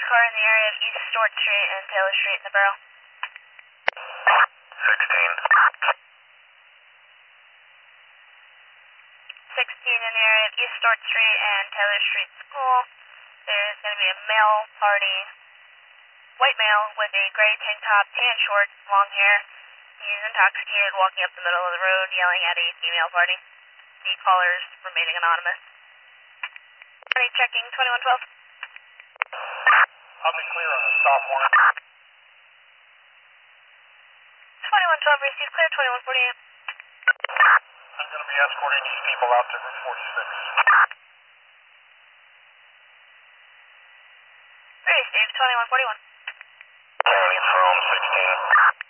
car in the area of East Stewart Street and Taylor Street in the Borough. 16 in the area of East Stewart Street and Taylor Street School. There's going to be a male party, white male with a gray tank top, tan shorts, long hair. He's intoxicated, walking up the middle of the road, yelling at a female party. The callers remaining anonymous. Checking 2112. I'll be clear on the stop warrant. 2112 received clear, 2148. I'm going to be escorting these people out to Route 46. Received 2141. County from 16.